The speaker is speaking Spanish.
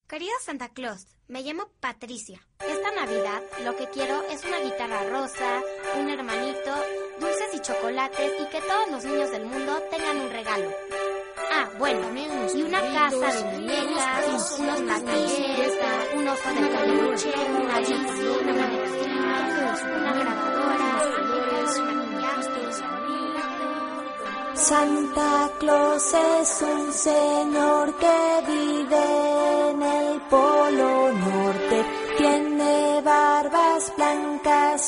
Querido Santa Claus, me llamo Patricia. Esta Navidad lo que quiero es una guitarra rosa, un hermanito, dulces y chocolates y que todos los niños del mundo tengan un regalo. Ah, bueno, y una casa de muñecas, unos patines, un oso de peluche, una bici, una manecilla, una grabadora, maquillaje. Santa Claus es un señor que vive en el Polo Norte. Tiene barbas blancas